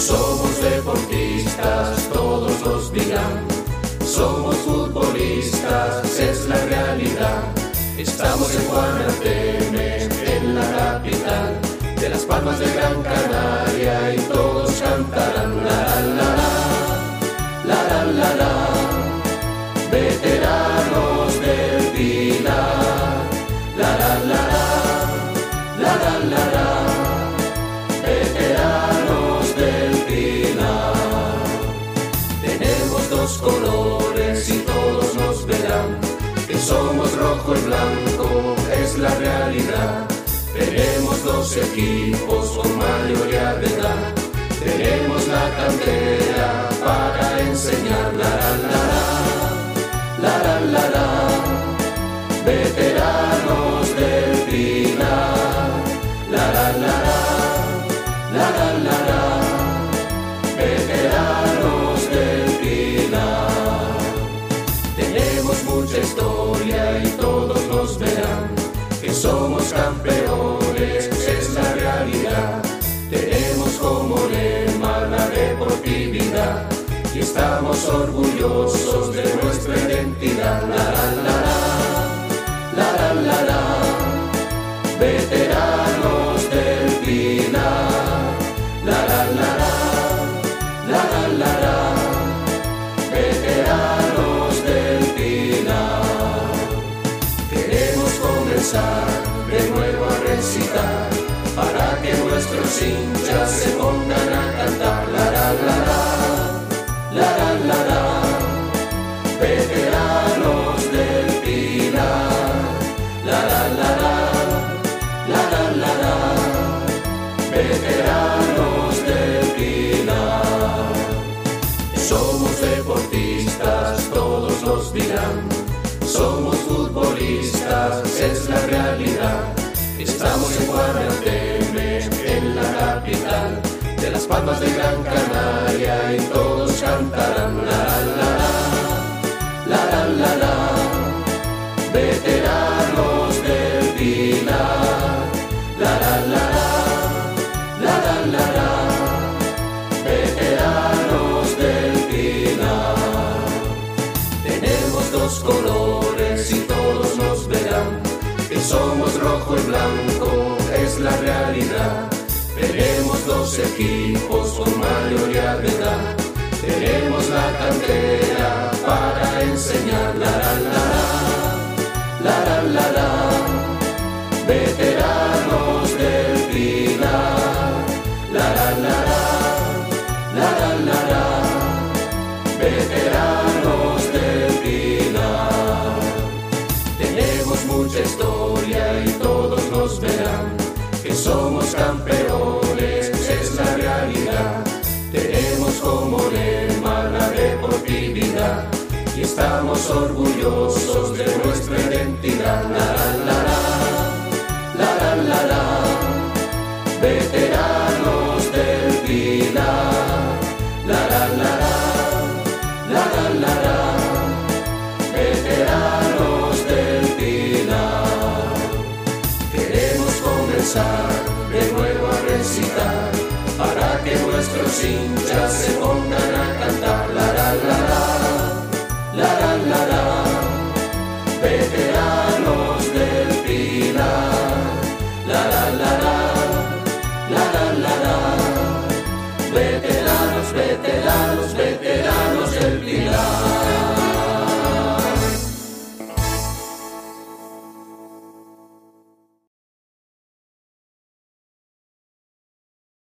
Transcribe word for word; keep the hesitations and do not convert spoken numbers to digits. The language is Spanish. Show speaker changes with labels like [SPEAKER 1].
[SPEAKER 1] somos deportistas, todos nos dirán. Somos futbolistas, es la realidad. Estamos en Juan Arteme, en la capital de las Palmas de Gran Canaria, y todos cantarán la la la la la la. Veteranos del Pilar, la la la la la la la. Veteranos del Pilar. Tenemos dos colores y todos nos verán, que somos rojo y blanco, es la realidad. Tenemos dos equipos con mayoría de edad, tenemos la cantera para enseñar la la la la la la. Veteranos del Pilar, la la la la la la la. Veteranos del Pilar. Tenemos mucha historia y todos nos verán, que somos campeones, es la realidad. Tenemos como lema la deportividad y estamos orgullosos de nuestra identidad. La la la la la la. Veteranos del Pilar, la la la la la la la. Veteranos del Pilar. Queremos comenzar de nuevo a recitar, para que nuestros hinchas se pongan a cantar la la la la la la la. Veteranos del Pilar, la la la la la la la la. Veteranos del Pilar. Somos deportistas, todos nos dirán. Somos futbolistas, es la realidad. Estamos en Juan Arteme, en la capital de las Palmas de Gran Canaria, y todos cantarán la la la la la la. Veteranos del Pilar, la la la la la la la. Veteranos del Pilar. Tenemos dos colores y todos nos verán, que somos rojo y blanco, es la realidad. Tenemos dos equipos con mayoría de edad, tenemos la cantera para enseñar la la la la la la. Veteranos del Pilar, la la la la la la la. Veteranos del Pilar. Tenemos mucha historia y todos nos verán, que somos campeones, es la realidad. Tenemos como lema la deportividad y estamos orgullosos de nuestra identidad. La la la la la la la. Veteranos del Pilar, la la la la la la la. Veteranos del Pilar. Queremos comenzar de nuevo a recitar, para que nuestros hinchas se pongan a cantar la la la la la la la. Veteranos del Pilar, la la la la la la la. Veteranos, veteranos, veteranos del Pilar.